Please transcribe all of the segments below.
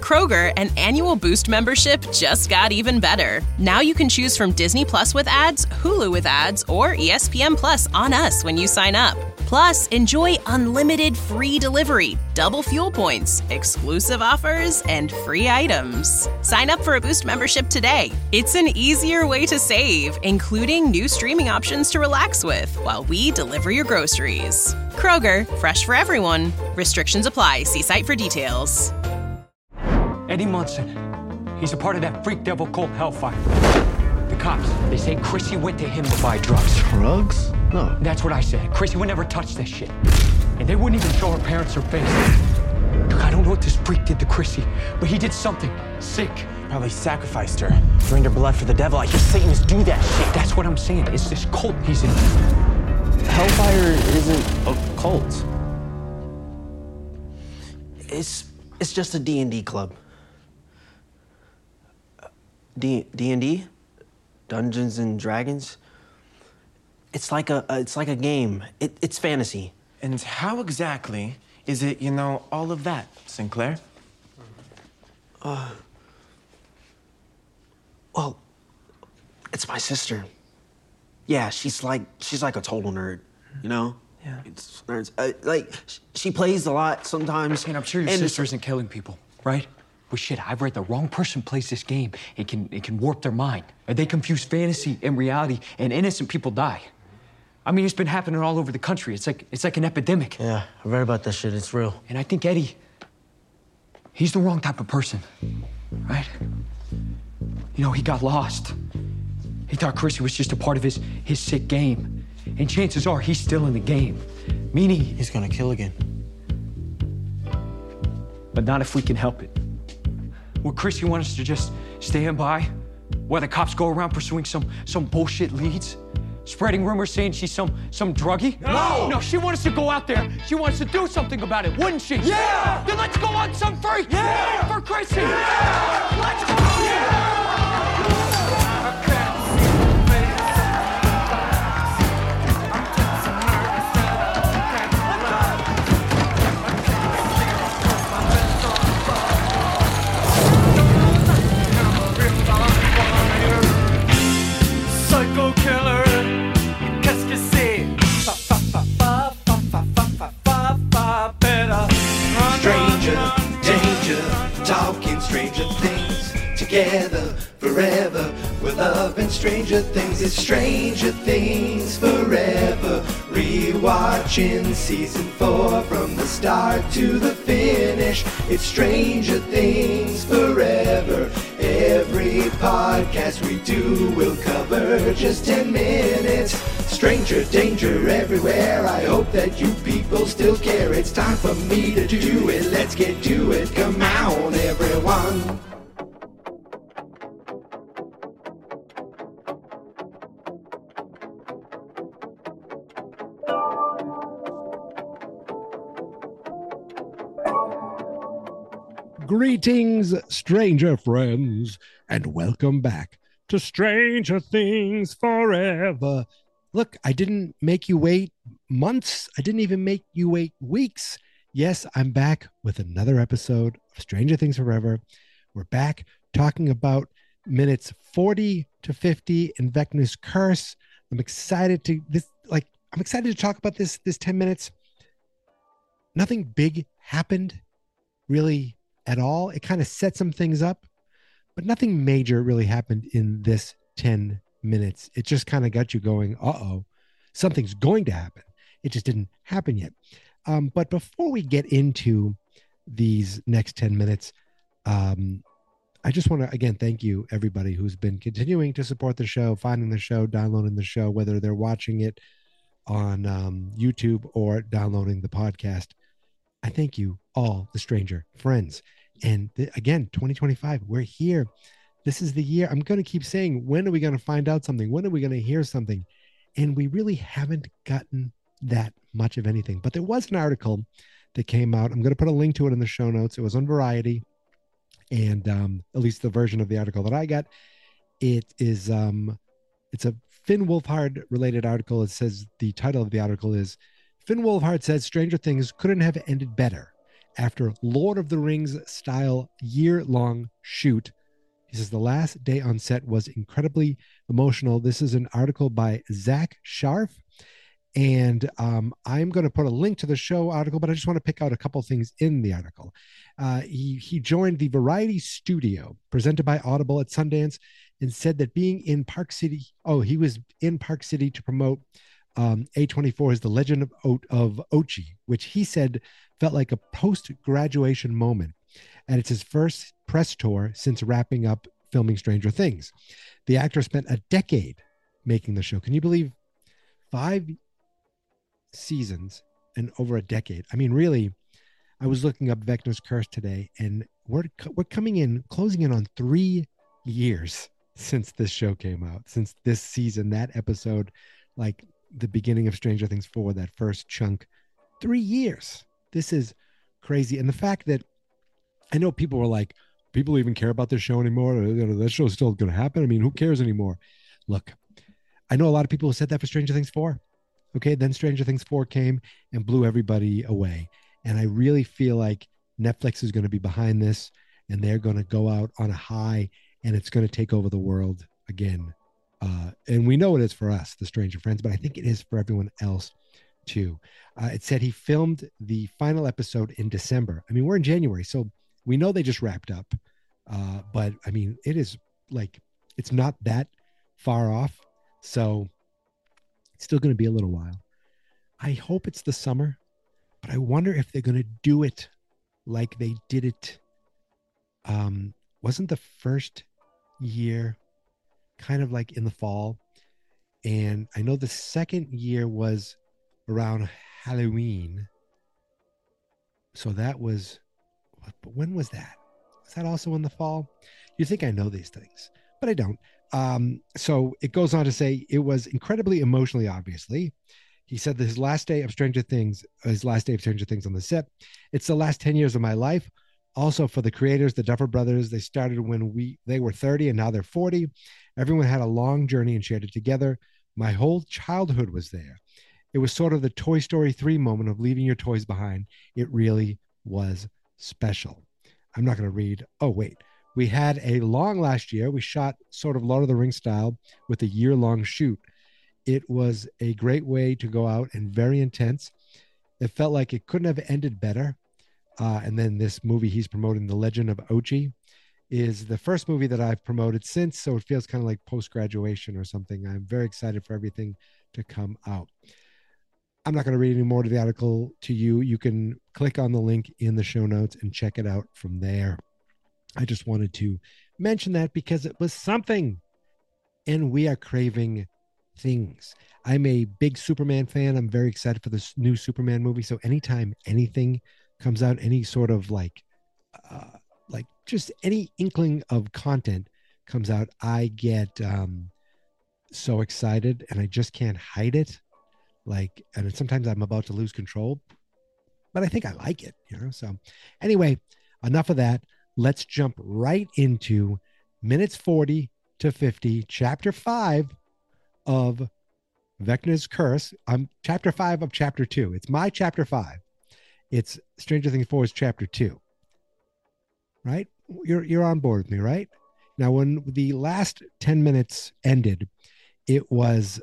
Kroger, an annual Boost membership just got even better. Now you can choose from Disney Plus with ads, Hulu with ads, or ESPN Plus on us when you sign up. Plus, enjoy unlimited free delivery, double fuel points, exclusive offers, and free items. Sign up for a Boost membership today. It's an easier way to save, including new streaming options to relax with while we deliver your groceries. Kroger, fresh for everyone. Restrictions apply. See site for details. Eddie Munson. He's a part of that freak devil called Hellfire. The cops, they say Chrissy went to him to buy drugs. Drugs? No. That's what I said. Chrissy would never touch this shit. And they wouldn't even show her parents her face. Look, I don't know what this freak did to Chrissy, but he did something sick. Probably sacrificed her, drained her blood for the devil. I hear Satanists do that shit. That's what I'm saying. It's this cult he's in. Hellfire isn't a cult. It's just a D&D club. D&D? Dungeons and Dragons? It's like a game. It's fantasy. And how exactly is it, all of that, Sinclair? Well, it's my sister. Yeah, she's like a total nerd, Yeah. It's nerds. She plays a lot sometimes. And I'm sure your sister isn't killing people, right? Well, shit, I've read the wrong person plays this game. It can warp their mind. They confuse fantasy and reality, and innocent people die. I mean, it's been happening all over the country. It's like an epidemic. Yeah, I read about that shit. It's real. And I think Eddie, he's the wrong type of person, right? He got lost. He thought Chrissy was just a part of his sick game. And chances are he's still in the game, meaning He's gonna kill again. but not if we can help it. Would Chrissy want us to just stand by while the cops go around pursuing some bullshit leads? Spreading rumors saying she's some druggie? No! No, she wants us to go out there. She wants to do something about it, wouldn't she? Yeah! Then let's go on some freak! Yeah! For Chrissy! Yeah! Let's go! Yeah! Psycho killer, qu'est-ce que c'est? Better run, Stranger, run, run, danger, run, talking stranger things together forever. We're loving stranger things. It's Stranger Things Forever. Rewatching season 4 from the start to the finish. It's Stranger Things Forever. Every podcast we do will cover just 10 minutes. Stranger danger everywhere. I hope that you people still care. It's time for me to do it. Let's get to it. Come on, everyone. Greetings, stranger friends, and welcome back to Stranger Things Forever. Look, I didn't make you wait months. I didn't even make you wait weeks. Yes, I'm back with another episode of Stranger Things Forever. We're back talking about minutes 40 to 50 in Vecna's Curse. I'm excited to talk about this 10 minutes. Nothing big happened really at all. It kind of set some things up, but nothing major really happened in this 10 minutes. It just kind of got you going, something's going to happen. It just didn't happen yet. But before we get into these next 10 minutes, I just want to, again, thank you, everybody who's been continuing to support the show, finding the show, downloading the show, whether they're watching it on YouTube or downloading the podcast. I thank you all, the stranger friends. And again, 2025, we're here. This is the year. I'm going to keep saying, when are we going to find out something? When are we going to hear something? And we really haven't gotten that much of anything. But there was an article that came out. I'm going to put a link to it in the show notes. It was on Variety. And at least the version of the article that I got, it's a Finn Wolfhard related article. It says, the title of the article is, Finn Wolfhard says Stranger Things couldn't have ended better. after Lord of the Rings style year-long shoot. He says the last day on set was incredibly emotional. This is an article by Zach Sharf. And I'm going to put a link to the show article, but I just want to pick out a couple things in the article. He joined the Variety Studio presented by Audible at Sundance and said that being in Park City, he was in Park City to promote A24's The Legend of Ochi, which he said felt like a post-graduation moment. And it's his first press tour since wrapping up filming Stranger Things. The actor spent a decade making the show. Can you believe 5 seasons and over a decade? I mean, really, I was looking up Vecna's Curse today, and we're closing in on 3 years since this show came out, since this season, that episode, like the beginning of Stranger Things 4, that first chunk. 3 years. This is crazy. And the fact that I know people were like, people even care about this show anymore? That show's still going to happen. I mean, who cares anymore? Look, I know a lot of people who said that for Stranger Things 4. Okay, then Stranger Things 4 came and blew everybody away. And I really feel like Netflix is going to be behind this, and they're going to go out on a high, and it's going to take over the world again. And we know it is for us, the Stranger Friends, but I think it is for everyone else too. It said he filmed the final episode in December. I mean, we're in January, so we know they just wrapped up. But I mean, it is like, it's not that far off. So it's still going to be a little while. I hope it's the summer, but I wonder if they're going to do it like they did it. Wasn't the first year kind of like in the fall? And I know the second year was around Halloween. So that was, but when was that? Was that also in the fall? You think I know these things, but I don't. So it goes on to say it was incredibly emotionally, obviously. He said that his last day of Stranger Things on the set. It's the last 10 years of my life. Also for the creators, the Duffer Brothers, they started when they were 30 and now they're 40. Everyone had a long journey and shared it together. My whole childhood was there. It was sort of the Toy Story 3 moment of leaving your toys behind. It really was special. I'm not going to read. Oh, wait. We had a long last year. We shot sort of Lord of the Rings style with a year-long shoot. It was a great way to go out and very intense. It felt like it couldn't have ended better. And then this movie he's promoting, The Legend of Ochi, is the first movie that I've promoted since. So it feels kind of like post-graduation or something. I'm very excited for everything to come out. I'm not going to read any more to the article to you. You can click on the link in the show notes and check it out from there. I just wanted to mention that because it was something, and we are craving things. I'm a big Superman fan. I'm very excited for this new Superman movie. So anytime anything comes out, any sort of like just any inkling of content comes out, I get so excited, and I just can't hide it. And sometimes I'm about to lose control, but I think I like it, So anyway, enough of that. Let's jump right into minutes 40 to 50, chapter 5 of Vecna's Curse. I'm chapter 5 of chapter 2. It's my chapter 5. It's Stranger Things 4's chapter 2. Right? You're on board with me, right? Now, when the last 10 minutes ended, it was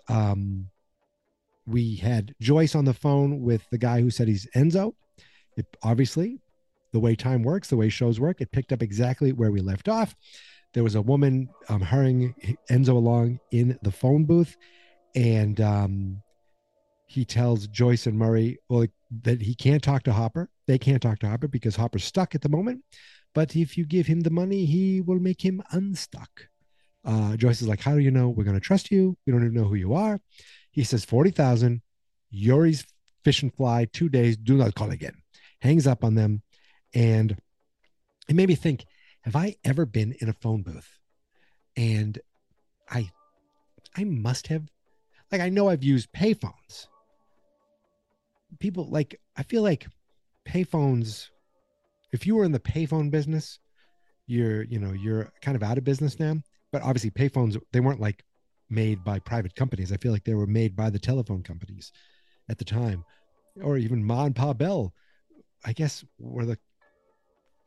we had Joyce on the phone with the guy who said he's Enzo. Obviously, the way time works, the way shows work, it picked up exactly where we left off. There was a woman hurrying Enzo along in the phone booth, and he tells Joyce and Murray that he can't talk to Hopper. They can't talk to Hopper because Hopper's stuck at the moment. But if you give him the money, he will make him unstuck. Joyce is like, how do you know we're going to trust you? We don't even know who you are. He says, 40,000, Yuri's fish and fly, 2 days, do not call again. Hangs up on them. And it made me think, have I ever been in a phone booth? And I must have. I know I've used payphones. People I feel like payphones, if you were in the payphone business, you're kind of out of business now. But obviously payphones, they weren't made by private companies. I feel like they were made by the telephone companies at the time, or even Ma and Pa Bell, I guess, were the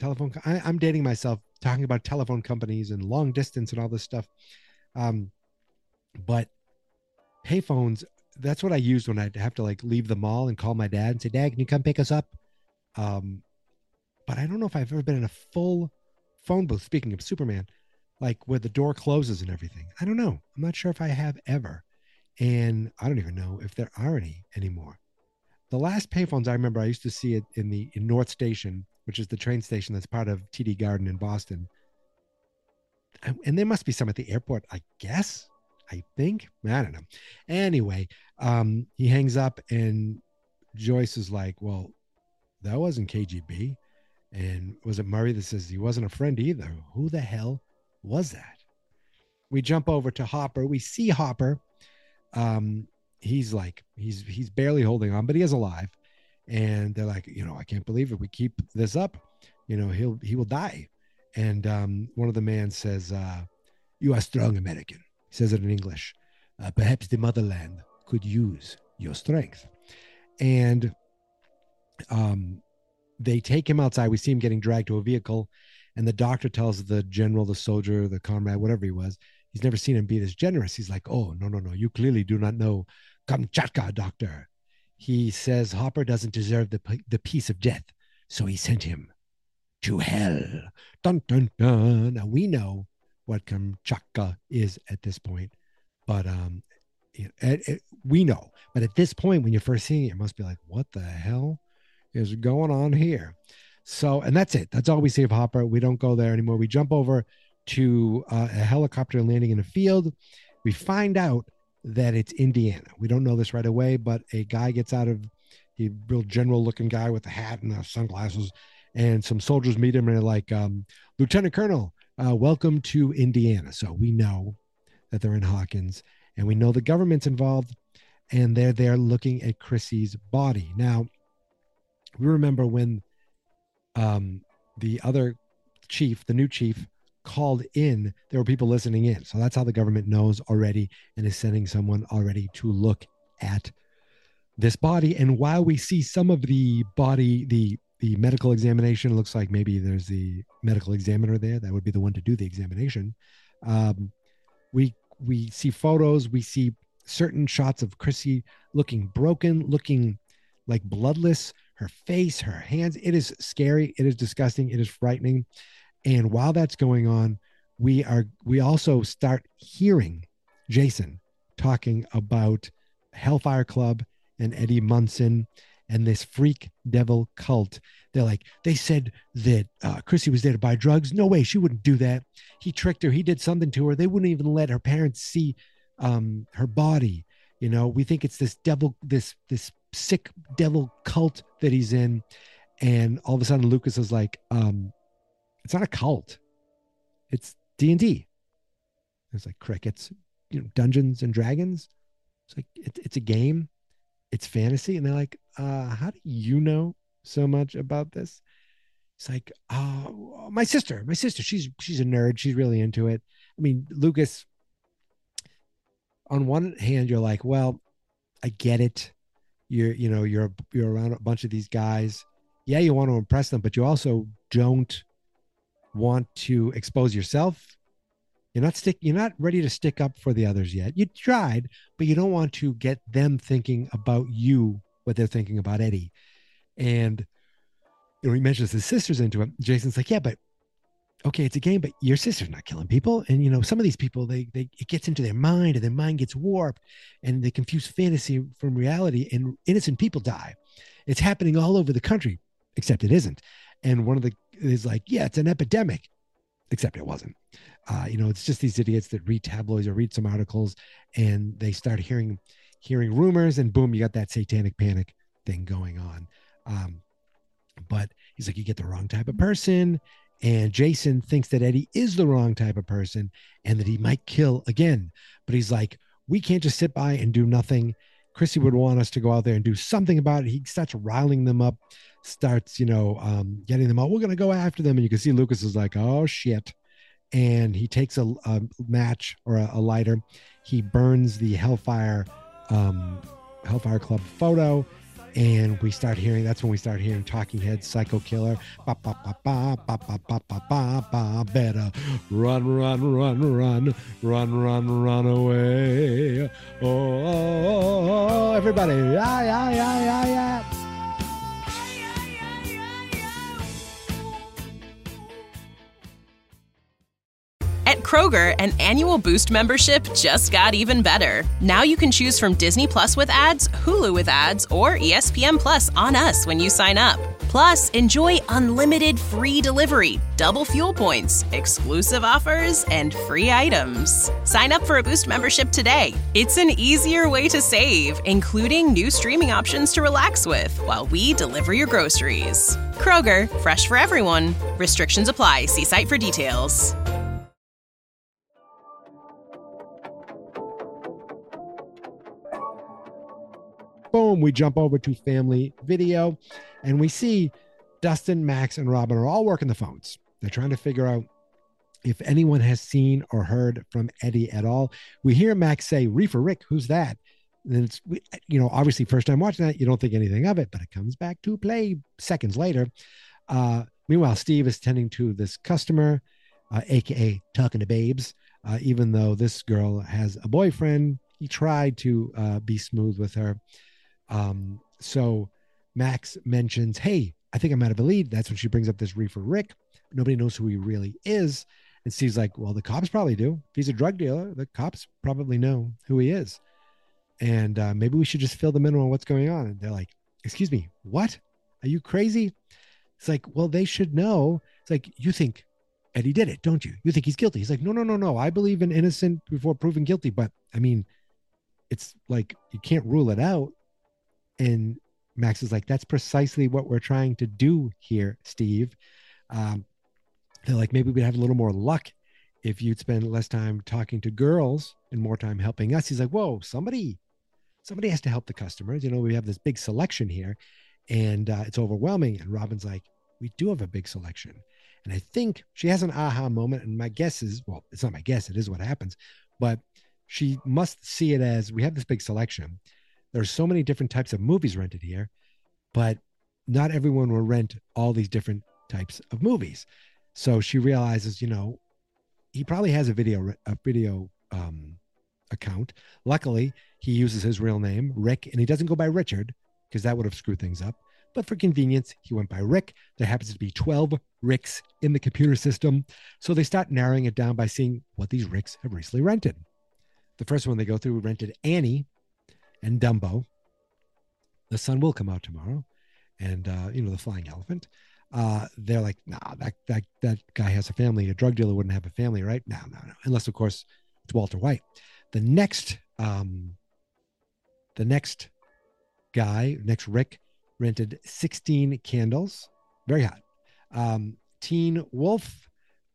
I'm dating myself talking about telephone companies and long distance and all this stuff. But payphones, that's what I used when I'd have to like leave the mall and call my dad and say, Dad, can you come pick us up? But I don't know if I've ever been in a full phone booth, speaking of Superman, like where the door closes and everything. I don't know. I'm not sure if I have ever. And I don't even know if there are any anymore. The last payphones I remember, I used to see it in North Station, which is the train station that's part of TD Garden in Boston. And there must be some at the airport, I guess. I think. I don't know. Anyway, he hangs up and Joyce is like, well, that wasn't KGB. And was it Murray that says he wasn't a friend either? Who the hell was that? We jump over to Hopper. We see Hopper. He's barely holding on, but he is alive. And they're like, I can't believe it. We keep this up, he will die. And one of the men says, you are strong American. He says it in English. Perhaps the motherland could use your strength. And they take him outside. We see him getting dragged to a vehicle. And the doctor tells the general, the soldier, the comrade, whatever he was, he's never seen him be this generous. He's like, oh, no. You clearly do not know Kamchatka, doctor. He says Hopper doesn't deserve the peace of death. So he sent him to hell. Dun, dun, dun. Now we know what Kamchatka is at this point. But we know. But at this point, when you're first seeing it, you must be like, what the hell is going on here? So, and that's it. That's all we see of Hopper. We don't go there anymore. We jump over to a helicopter landing in a field. We find out that it's Indiana. We don't know this right away, but a guy gets out of, a real general looking guy with a hat and the sunglasses, and some soldiers meet him and they're like, Lieutenant Colonel, welcome to Indiana. So we know that they're in Hawkins, and we know the government's involved, and they're there looking at Chrissy's body. Now, we remember when the other chief, the new chief, called in, there were people listening in. So that's how the government knows already and is sending someone already to look at this body. And while we see some of the body, the medical examination, looks like maybe there's the medical examiner there. That would be the one to do the examination. We see photos. We see certain shots of Chrissy looking broken, looking like bloodless. Her face, her hands. It is scary. It is disgusting. It is frightening. And while that's going on, we also start hearing Jason talking about Hellfire Club and Eddie Munson and this freak devil cult. They said that Chrissy was there to buy drugs. No way, she wouldn't do that. He tricked her. He did something to her. They wouldn't even let her parents see her body. We think it's this devil, this sick devil cult that he's in. And all of a sudden Lucas is like, it's not a cult, it's D&D. It's like crickets, Dungeons and Dragons. It's like it's a game, it's fantasy. And they're like, how do you know so much about this? It's like, my sister, she's a nerd, she's really into it. I mean, Lucas, on one hand, you're like, well, I get it. You're around a bunch of these guys. Yeah, you want to impress them, but you also don't want to expose yourself. You're not ready to stick up for the others yet. You tried, but you don't want to get them thinking about you what they're thinking about Eddie. And he mentions his sister's into it. Jason's like, yeah, but okay, it's a game, but your sister's not killing people. And some of these people, it gets into their mind, and their mind gets warped, and they confuse fantasy from reality, and innocent people die. It's happening all over the country, except it isn't. And one of the is like, yeah, it's an epidemic, except it wasn't. It's just these idiots that read tabloids or read some articles, and they start hearing rumors, and boom, you got that satanic panic thing going on. But he's like, you get the wrong type of person. And Jason thinks that Eddie is the wrong type of person and that he might kill again. But he's like, we can't just sit by and do nothing. Chrissy would want us to go out there and do something about it. He starts riling them up, starts, getting them out. We're going to go after them. And you can see Lucas is like, oh, shit. And he takes a match or a lighter. He burns the Hellfire Club photo. And that's when we start hearing Talking Heads, Psycho Killer. Ba, ba, ba, ba, ba, ba, ba, ba, ba, ba. Better run, run, run, run, run, run, run away. Oh, everybody. Yeah, yeah, yeah, yeah, yeah. At Kroger, an annual Boost membership just got even better. Now you can choose from Disney Plus with ads, Hulu with ads, or ESPN Plus on us when you sign up. Plus, enjoy unlimited free delivery, double fuel points, exclusive offers, and free items. Sign up for a Boost membership today. It's an easier way to save, including new streaming options to relax with while we deliver your groceries. Kroger, fresh for everyone. Restrictions apply. See site for details. Boom, we jump over to family video and we see Dustin, Max, and Robin are all working the phones. They're trying to figure out if anyone has seen or heard from Eddie at all. We hear Max say, Reefer Rick, who's that? And it's, obviously first time watching that, you don't think anything of it, but it comes back to play seconds later. Meanwhile, Steve is tending to this customer, AKA talking to babes. Even though this girl has a boyfriend, he tried to be smooth with her. So Max mentions, hey, I think I'm out of a lead. That's when she brings up this Reefer Rick. Nobody knows who he really is. And Steve's like, well, the cops probably do. If he's a drug dealer, the cops probably know who he is. And maybe we should just fill them in on what's going on. And they're like, excuse me, what? Are you crazy? It's like, well, they should know. It's like, you think Eddie did it, don't you? You think he's guilty. He's like, no. I believe in innocent before proven guilty. But I mean, it's like, you can't rule it out. And Max is like, that's precisely what we're trying to do here, Steve. They're like, maybe we'd have a little more luck if you'd spend less time talking to girls and more time helping us. He's like, whoa, somebody has to help the customers. We have this big selection here and it's overwhelming. And Robin's like, we do have a big selection. And I think she has an aha moment. And my guess is, well, it's not my guess, it is what happens, but she must see it as, we have this big selection. There's so many different types of movies rented here, but not everyone will rent all these different types of movies. So she realizes, he probably has a video account. Luckily, he uses his real name, Rick, and he doesn't go by Richard because that would have screwed things up. But for convenience, he went by Rick. There happens to be 12 Ricks in the computer system. So they start narrowing it down by seeing what these Ricks have recently rented. The first one they go through rented Annie and Dumbo. The sun will come out tomorrow. And, the flying elephant. They're like, nah, that guy has a family. A drug dealer wouldn't have a family, right? No. Unless, of course, it's Walter White. The next Rick rented 16 candles. Very hot. Teen Wolf.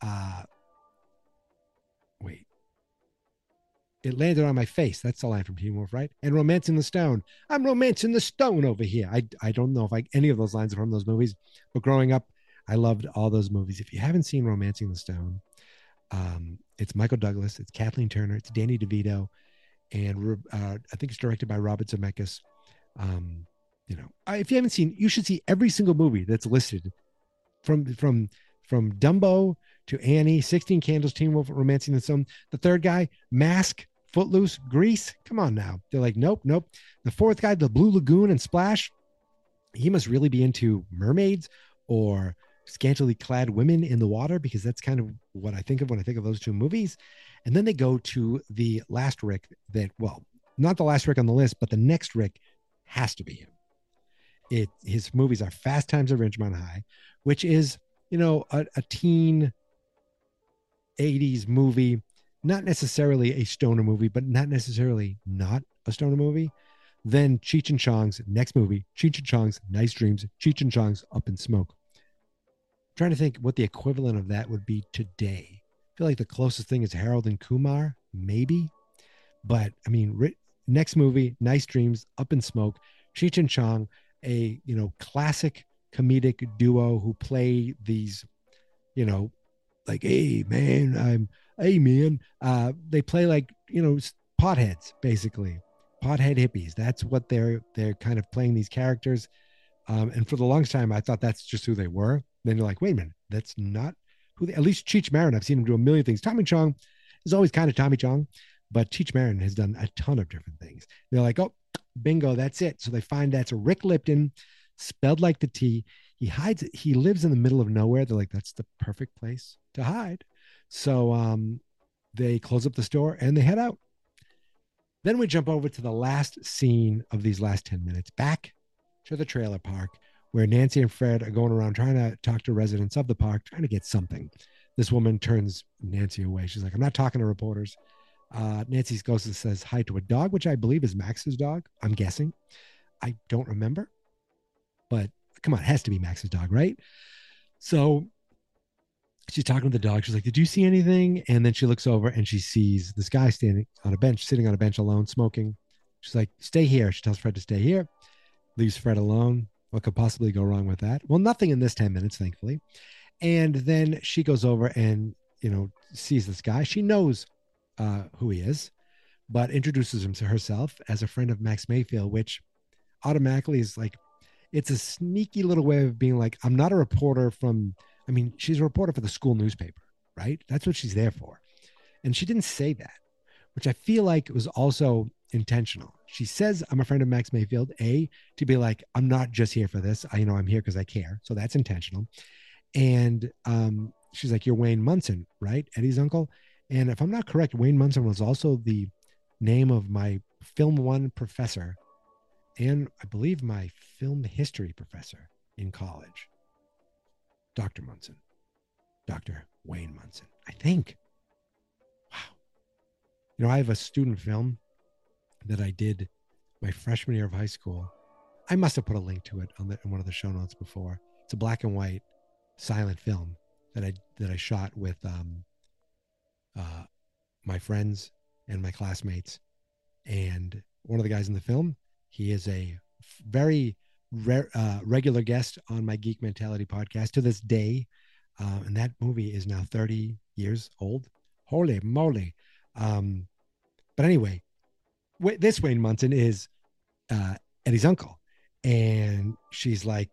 It landed on my face. That's the line from Teen Wolf, right? And Romancing the Stone. I'm romancing the stone over here. I don't know if any of those lines are from those movies, but growing up, I loved all those movies. If you haven't seen Romancing the Stone, it's Michael Douglas, it's Kathleen Turner, it's Danny DeVito, and I think it's directed by Robert Zemeckis. If you haven't seen, you should see every single movie that's listed from Dumbo to Annie, 16 Candles, Teen Wolf, Romancing the Stone. The third guy, Mask, Footloose, Grease. Come on now. They're like, nope. The fourth guy, the Blue Lagoon and Splash. He must really be into mermaids or scantily clad women in the water, because that's kind of what I think of when I think of those two movies. And then they go to the last Rick not the last Rick on the list, but the next Rick has to be him. His movies are Fast Times at Ridgemont High, which is, a teen 80s movie, not necessarily a stoner movie, but not necessarily not a stoner movie. Then Cheech and Chong's next movie, Cheech and Chong's Nice Dreams, Cheech and Chong's Up in Smoke. I'm trying to think what the equivalent of that would be today. I feel like the closest thing is Harold and Kumar, maybe. But I mean, next movie, Nice Dreams, Up in Smoke, Cheech and Chong, a classic comedic duo who play these, like, hey man, they play like, potheads basically. pothead hippies. That's what they're kind of playing these characters. And for the longest time, I thought that's just who they were. Then you're like, wait a minute, that's not who they, at least Cheech Marin. I've seen him do a million things. Tommy Chong is always kind of Tommy Chong, but Cheech Marin has done a ton of different things. They're like, oh, bingo, that's it. So they find that's a Rick Lipton, spelled like the T. He lives in the middle of nowhere. They're like, that's the perfect place to hide. So they close up the store and they head out. Then we jump over to the last scene of these last 10 minutes, back to the trailer park where Nancy and Fred are going around trying to talk to residents of the park, trying to get something. This woman turns Nancy away. She's like, I'm not talking to reporters. Nancy goes and says hi to a dog, which I believe is Max's dog. I'm guessing. I don't remember, but come on, it has to be Max's dog, right? So she's talking to the dog. She's like, did you see anything? And then she looks over and she sees this guy standing on a bench, sitting on a bench alone, smoking. She's like, stay here. She tells Fred to stay here, leaves Fred alone. What could possibly go wrong with that? Well, nothing in this 10 minutes, thankfully. And then she goes over and, sees this guy. She knows who he is, but introduces him to herself as a friend of Max Mayfield, which automatically is like, it's a sneaky little way of being like, I'm not a reporter she's a reporter for the school newspaper, right? That's what she's there for. And she didn't say that, which I feel like was also intentional. She says, I'm a friend of Max Mayfield, to be like, I'm not just here for this. I'm here because I care. So that's intentional. And she's like, you're Wayne Munson, right? Eddie's uncle. And if I'm not correct, Wayne Munson was also the name of my Film 1 professor and I believe my film history professor in college. Dr. Munson. Dr. Wayne Munson, I think. Wow. I have a student film that I did my freshman year of high school. I must have put a link to it in one of the show notes before. It's a black and white silent film that I shot with my friends and my classmates. And one of the guys in the film, he is a very regular guest on my Geek Mentality podcast to this day. And that movie is now 30 years old. Holy moly. But anyway, this Wayne Munson is Eddie's uncle. And she's like,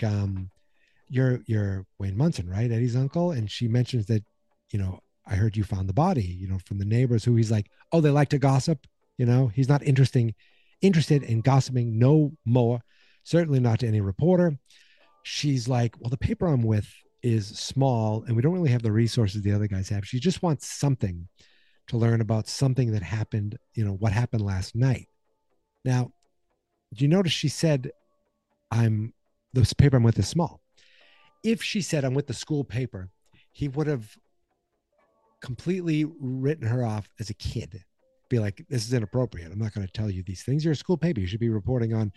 you're Wayne Munson, right? Eddie's uncle. And she mentions that, I heard you found the body, from the neighbors who he's like, oh, they like to gossip. He's not interested in gossiping no more. Certainly not to any reporter. She's like, well, the paper I'm with is small and we don't really have the resources the other guys have. She just wants something to learn about something that happened, what happened last night. Now, do you notice she said, this paper I'm with is small. If she said I'm with the school paper, he would have completely written her off as a kid. Be like, this is inappropriate. I'm not going to tell you these things. You're a school paper. You should be reporting on,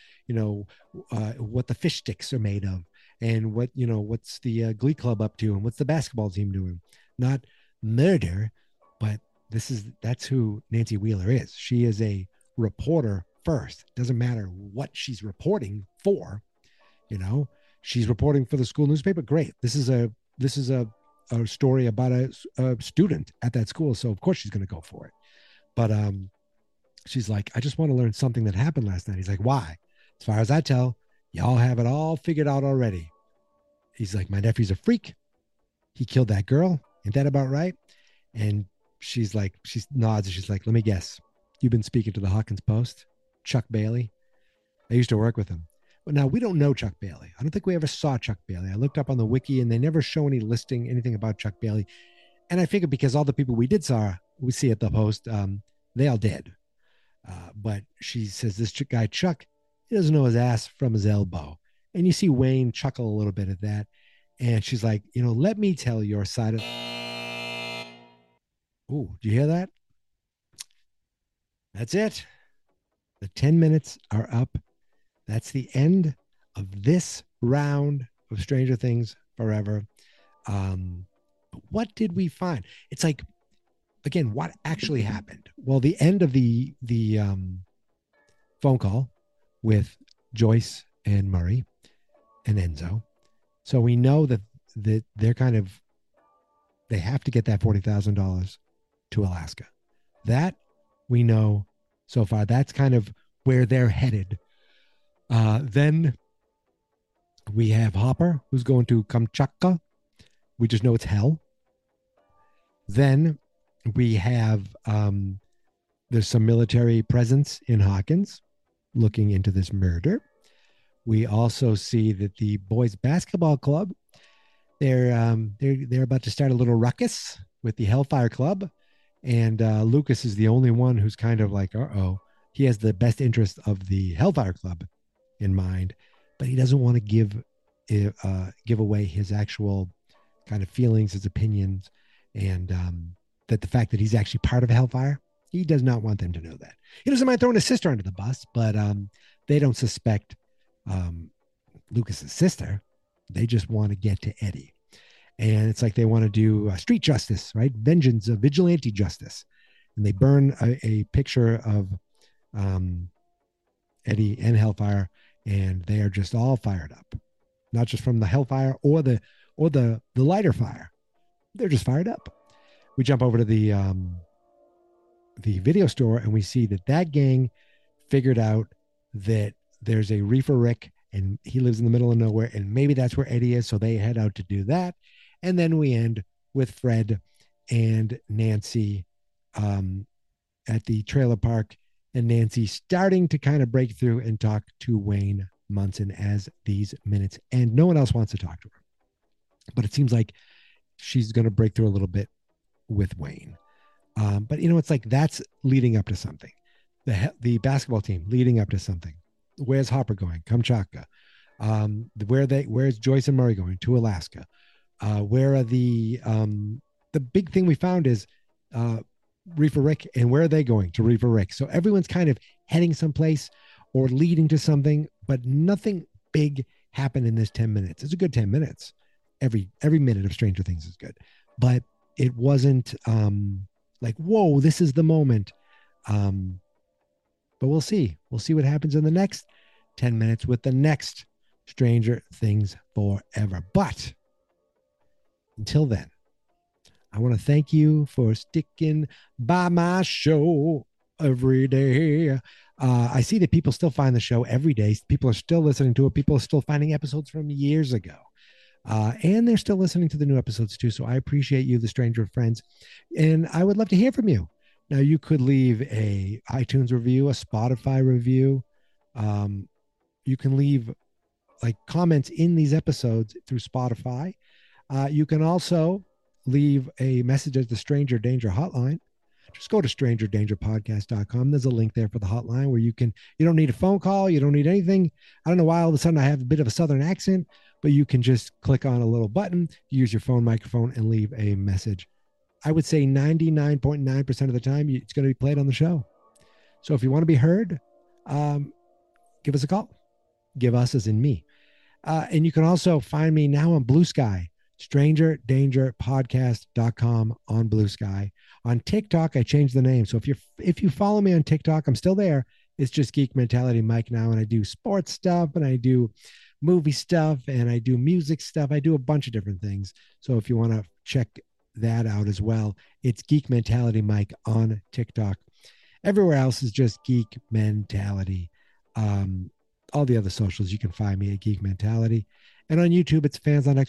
what the fish sticks are made of and what's the Glee Club up to and what's the basketball team doing. Not murder, but that's who Nancy Wheeler is. She is a reporter first. Doesn't matter what she's reporting for, she's reporting for the school newspaper. Great. This is a story about a student at that school. So of course she's going to go for it. But she's like, I just want to learn something that happened last night. He's like, why? As far as I tell, y'all have it all figured out already. He's like, my nephew's a freak. He killed that girl. Ain't that about right? And she nods and she's like, let me guess. You've been speaking to the Hawkins Post, Chuck Bailey. I used to work with him. But now we don't know Chuck Bailey. I don't think we ever saw Chuck Bailey. I looked up on the wiki and they never show anything about Chuck Bailey. And I figured because all the people we see at the Post, they all did. But she says this guy, Chuck, he doesn't know his ass from his elbow. And you see Wayne chuckle a little bit at that. And she's like, let me tell your side of... Ooh, do you hear that? That's it. The 10 minutes are up. That's the end of this round of Stranger Things Forever. But what did we find? It's like, again, what actually happened? Well, the end of the phone call with Joyce and Murray and Enzo. So we know that they're they have to get that $40,000 to Alaska. That we know so far. That's kind of where they're headed. Then we have Hopper, who's going to Kamchatka. We just know it's hell. Then we have there's some military presence in Hawkins looking into this murder. We also see that the boys basketball club, they're about to start a little ruckus with the Hellfire Club, and Lucas is the only one who's kind of like, he has the best interest of the Hellfire Club in mind, but he doesn't want to give away his actual kind of feelings, his opinions, and that the fact that he's actually part of Hellfire, he does not want them to know that. He doesn't mind throwing his sister under the bus, but they don't suspect Lucas's sister. They just want to get to Eddie. And it's like they want to do street justice, right? Vengeance, vigilante justice. And they burn a picture of Eddie and Hellfire, and they are just all fired up. Not just from the Hellfire or the lighter fire. They're just fired up. We jump over to the video store, and we see that gang figured out that there's a Reefer Rick, and he lives in the middle of nowhere, and maybe that's where Eddie is, so they head out to do that. And then we end with Fred and Nancy at the trailer park, and Nancy starting to kind of break through and talk to Wayne Munson as these minutes end. No one else wants to talk to her, but it seems like she's going to break through a little bit with Wayne. But it's like that's leading up to something. The basketball team leading up to something. Where's Hopper going? Kamchatka. Where's Joyce and Murray going? To Alaska. Where are the big thing we found is Reefer Rick, and where are they going? To Reefer Rick. So everyone's kind of heading someplace or leading to something, but nothing big happened in this 10 minutes. It's a good 10 minutes. Every minute of Stranger Things is good, but it wasn't like, whoa, this is the moment. But we'll see. We'll see what happens in the next 10 minutes with the next Stranger Things Forever. But until then, I want to thank you for sticking by my show every day. I see that people still find the show every day. People are still listening to it. People are still finding episodes from years ago. And they're still listening to the new episodes too. So I appreciate you, the Stranger Friends. And I would love to hear from you. Now, you could leave a iTunes review, a Spotify review. You can leave like comments in these episodes through Spotify. You can also leave a message at the Stranger Danger hotline. Just go to strangerdangerpodcast.com. There's a link there for the hotline where you don't need a phone call. You don't need anything. I don't know why all of a sudden I have a bit of a Southern accent, but you can just click on a little button, use your phone microphone, and leave a message. I would say 99.9% of the time it's going to be played on the show. So if you want to be heard, give us a call. Give us as in me. And you can also find me now on Blue Sky, strangerdangerpodcast.com on Blue Sky. On TikTok, I changed the name. So if you follow me on TikTok, I'm still there. It's just Geek Mentality Mike now. And I do sports stuff, and I do movie stuff, and I do music stuff. I do a bunch of different things. So if you want to check that out as well, it's Geek Mentality Mike on TikTok. Everywhere else is just Geek Mentality. All the other socials, you can find me at Geek Mentality. And on YouTube, it's Fans Not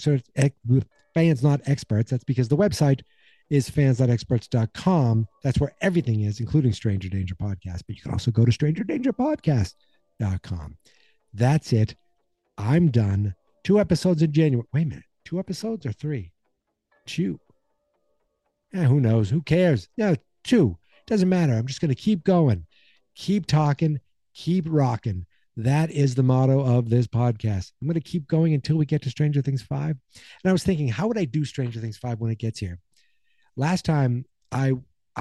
Experts. That's because the website is fansnotexperts.com. That's where everything is, including Stranger Danger Podcast. But you can also go to strangerdangerpodcast.com. That's it. I'm done. 2 episodes in January. Wait a minute. 2 episodes or 3? 2. Who knows? Who cares? No, 2. Doesn't matter. I'm just going to keep going. Keep talking. Keep rocking. That is the motto of this podcast. I'm going to keep going until we get to Stranger Things 5. And I was thinking, how would I do Stranger Things 5 when it gets here? Last time I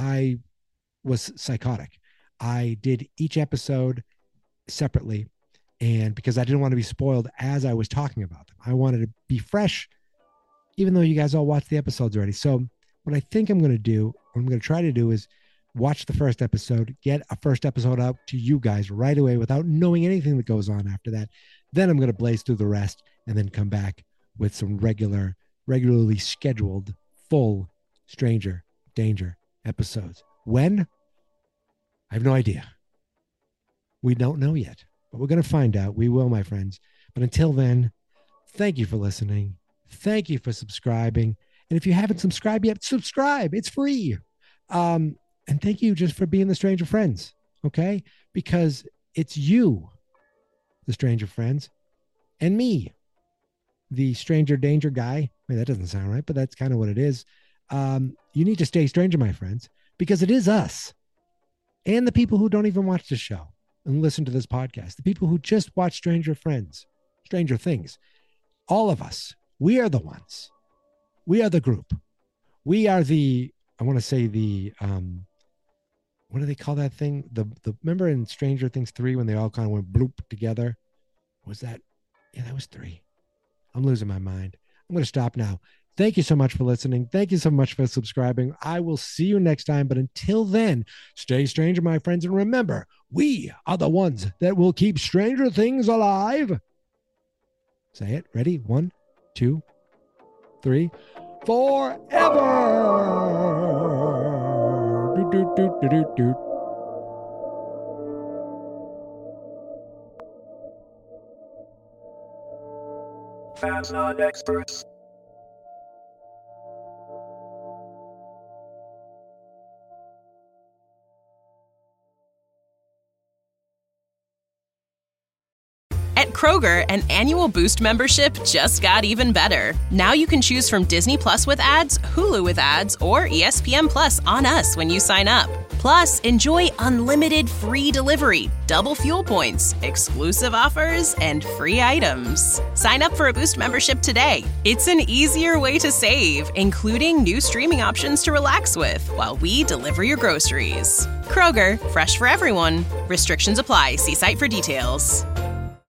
was psychotic. I did each episode separately, and because I didn't want to be spoiled as I was talking about them. I wanted to be fresh, even though you guys all watched the episodes already. So what I think I'm going to do, what I'm going to try to do is watch the first episode, get a first episode out to you guys right away without knowing anything that goes on after that. Then I'm going to blaze through the rest and then come back with some regularly scheduled full Stranger Danger episodes. When? I have no idea. We don't know yet, but we're going to find out. We will, my friends. But until then, thank you for listening. Thank you for subscribing. And if you haven't subscribed yet, subscribe. It's free. And thank you just for being the Stranger Friends, okay? Because it's you, the Stranger Friends, and me, the Stranger Danger guy. I mean, that doesn't sound right, but that's kind of what it is. You need to stay stranger, my friends, because it is us and the people who don't even watch the show and listen to this podcast, the people who just watch Stranger Things. All of us, we are the ones. We are the group. We are the, I want to say the, what do they call that thing? The remember in Stranger Things 3 when they all kind of went bloop together? Was that? Yeah, that was 3. I'm losing my mind. I'm going to stop now. Thank you so much for listening. Thank you so much for subscribing. I will see you next time. But until then, stay stranger, my friends. And remember, we are the ones that will keep Stranger Things alive. Say it. Ready? 1, 2, 3. Forever. Doot, doot, doot, doot, doot, doot. Fans not experts. At Kroger, an annual Boost membership just got even better. Now you can choose from Disney Plus with ads, Hulu with ads, or ESPN Plus on us when you sign up. Plus, enjoy unlimited free delivery, double fuel points, exclusive offers, and free items. Sign up for a Boost membership today. It's an easier way to save, including new streaming options to relax with while we deliver your groceries. Kroger, fresh for everyone. Restrictions apply. See site for details.